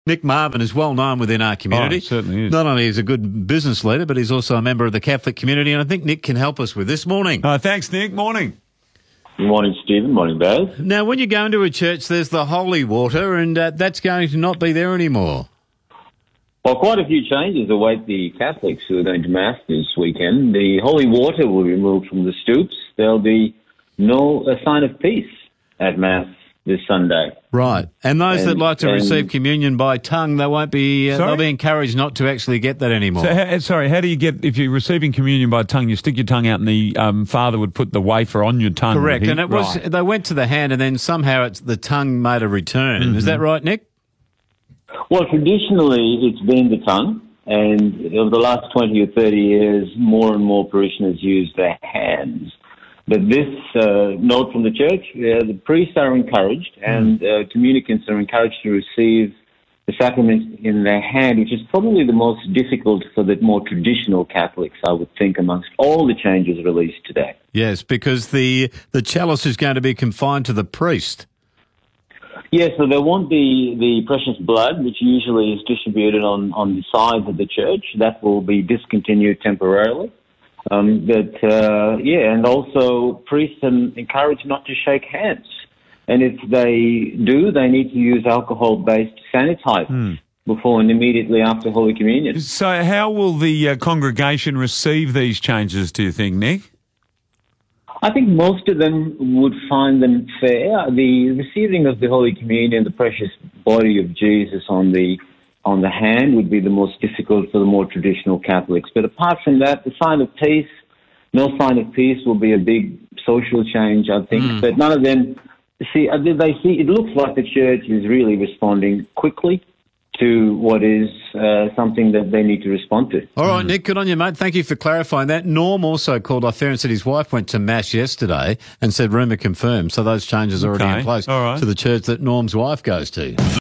Nick Marvin is well known within our community. Oh, it certainly is. Not only is a good business leader, but he's also a member of the Catholic community, and I think Nick can help us with this morning. Thanks, Nick. Morning. Good morning, Stephen. Morning, Dave. Now, when you go into a church, there's the holy water, and that's going to not be there anymore. Well, quite a few changes await the Catholics who are going to Mass this weekend. The holy water will be removed from the stoops. There'll be no sign of peace at Mass this Sunday. Right. And those that like to receive communion by tongue, they won't be, they'll be encouraged not to actually get that anymore. So, how do you get, if you're receiving communion by tongue, you stick your tongue out and the father would put the wafer on your tongue? Correct. And it was, they went to the hand and then somehow the tongue made a return. Mm-hmm. Is that right, Nick? Well, traditionally it's been the tongue, and over the last 20 or 30 years, more and more parishioners use their hands. But this note from the church, the priests are encouraged and communicants are encouraged to receive the sacrament in their hand, which is probably the most difficult for the more traditional Catholics, I would think, amongst all the changes released today. Yes, because the chalice is going to be confined to the priest. Yes, so there won't be the precious blood, which usually is distributed on the sides of the church. That will be discontinued temporarily. And also priests are encouraged not to shake hands. And if they do, they need to use alcohol-based sanitizers before and immediately after Holy Communion. So how will the congregation receive these changes, do you think, Nick? I think most of them would find them fair. The receiving of the Holy Communion, the precious body of Jesus on the hand would be the most difficult for the more traditional Catholics. But apart from that, the sign of peace, no sign of peace will be a big social change, I think. But none of them it looks like the church is really responding quickly to what is something that they need to respond to. All right, Nick, good on you, mate. Thank you for clarifying that. Norm also called off there and said his wife went to Mass yesterday and said rumour confirmed. So those changes are already in place to the church that Norm's wife goes to.